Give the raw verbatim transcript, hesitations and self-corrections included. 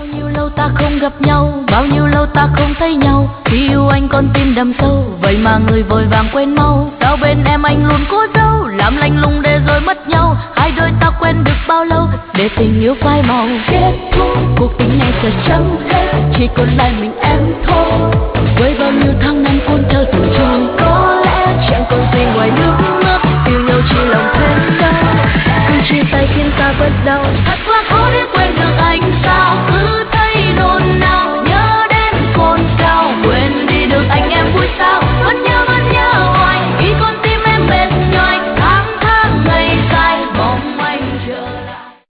nhiêu lâu ta không gặp nhau, bao nhiêu lâu ta không thấy nhau. Khi yêu anh con tim đầm sâu, vậy mà người vội vàng quên mau. Sao bên em anh luôn cố giấu, làm lạnh lùng để rồi mất nhau. Hai đôi ta quen được bao lâu, để tình yêu phai màu. Kết thúc cuộc tình này giờ chấm hết, chỉ còn lại mình em thôi. Với bao nhiêu tháng